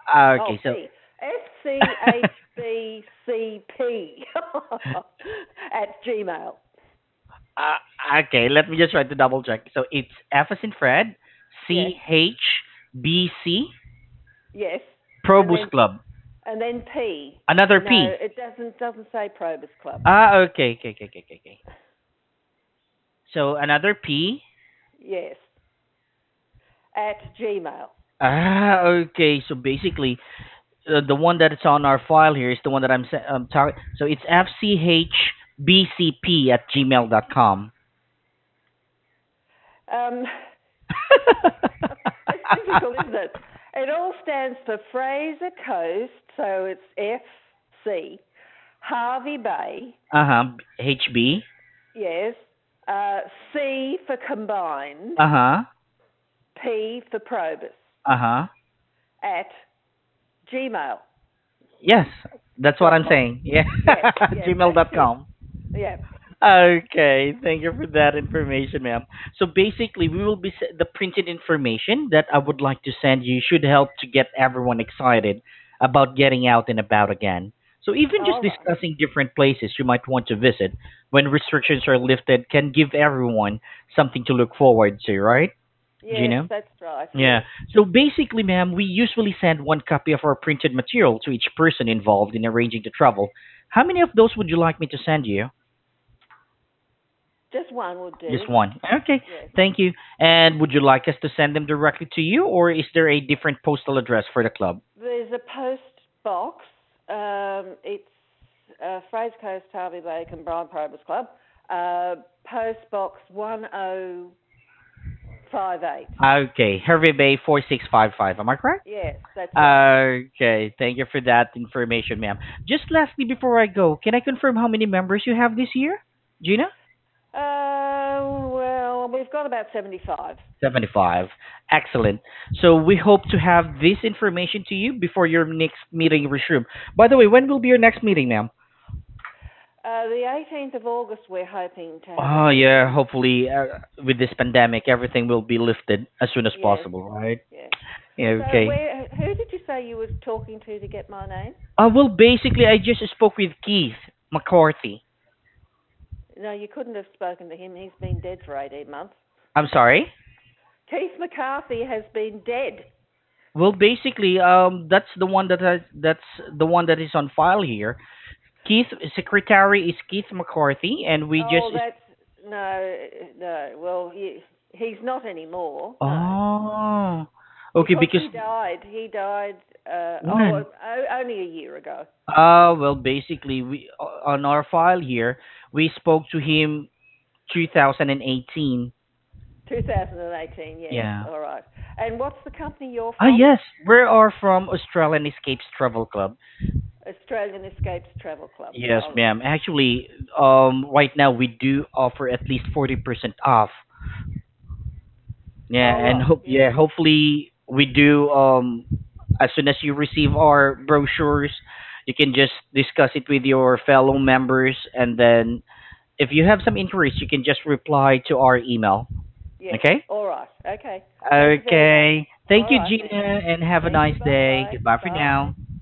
Oh, Okay, so P. FCHBCP at Gmail. okay, let me just try to double check. So it's F as in Fred, Yes, CHBC, yes. And Probus then Club. P. Another No, P. it doesn't say Probus Club. Okay, okay, okay, okay, okay, okay. So another P. Yes, at Gmail. Okay. So basically, the one that is on our file here is the one that I'm talking. So it's FCHBCP at gmail.com. Um, it's difficult, isn't it? It all stands for Fraser Coast, so it's FC. Harvey Bay, Uh-huh. HB. yes. Uh, C for combined, Uh-huh. P for Probus, Uh-huh. at Gmail Yes, that's what dot I'm com. saying. Yeah. Yes, yes, that's it. gmail.com. Yeah. Okay, thank you for that information, ma'am. So basically, we will be the printed information that I would like to send you should help to get everyone excited about getting out and about again. So even just All right. discussing different places you might want to visit when restrictions are lifted can give everyone something to look forward to, right, Yes, Gina? that's right. Yeah. Yes. So basically, ma'am, we usually send one copy of our printed material to each person involved in arranging the travel. How many of those would you like me to send you? Just one would Just do. one. Okay, Yes. thank you. And would you like us to send them directly to you, or is there a different postal address for the club? There's a post box. It's Fraser Coast, Harvey Bay, and Brian Probus Club. Post box 1058. Okay, Hervey Bay 4655. Am I correct? Yes, that's right. Okay, thank you for that information, ma'am. Just lastly, before I go, can I confirm how many members you have this year, Gina? Well, we've got about 75. 75. Excellent. So we hope to have this information to you before your next meeting resume. By the way, when will be your next meeting, ma'am? The 18th of August, we're hoping to have a Oh yeah, meeting. hopefully with this pandemic, everything will be lifted as soon as Yes, possible, right? yeah. Yeah, So, okay. who did you say you were talking to get my name? Well, basically, I just spoke with Keith McCarthy. No, you couldn't have spoken to him. He's been dead for 18 months. I'm sorry. Keith McCarthy has been dead. Well, basically, that's the one that is on file here. Keith secretary is Keith McCarthy, and we just Oh, that's no, no. Well, he's not anymore. No, oh, okay, because because he died. He died. when Only a year ago. well, basically, we on our file here, we spoke to him 2018. 2018. Yes. Yeah. All right. And what's the company you're Ah, from? yes, we are from Australian Escapes Travel Club. Australian Escapes Travel Club. Yes, All right. ma'am. Actually, right now we do offer at least 40% off. Yeah, All and right. Yes. hopefully we do. As soon as you receive our brochures, you can just discuss it with your fellow members, and then if you have some inquiries, you can just reply to our email. Yes. Okay? All right. Okay. Thank you very much. Okay. Thank All you, right Gina, then. and have a Thank nice you. Bye day. bye. Goodbye for Bye. now.